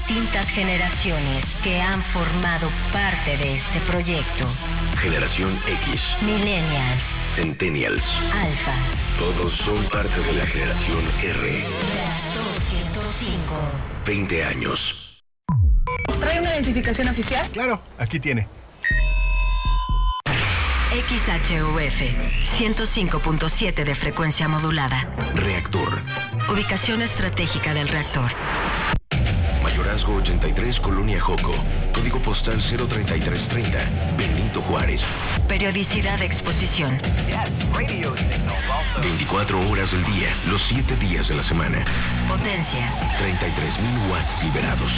distintas generaciones que han formado parte de este proyecto. Generación X, Millennials, Centennials, Alphas. todos son parte de la generación R. Reactor 105. 20 años. ¿Trae una identificación oficial? Claro, aquí tiene. XHUF 105.7 de frecuencia modulada. Reactor. Ubicación estratégica del reactor. Mayorazgo 83, Colonia Joco. Código postal 03330, Benito Juárez. Periodicidad de exposición. 24 horas del día, los 7 días de la semana. Potencia. 33,000 watts liberados.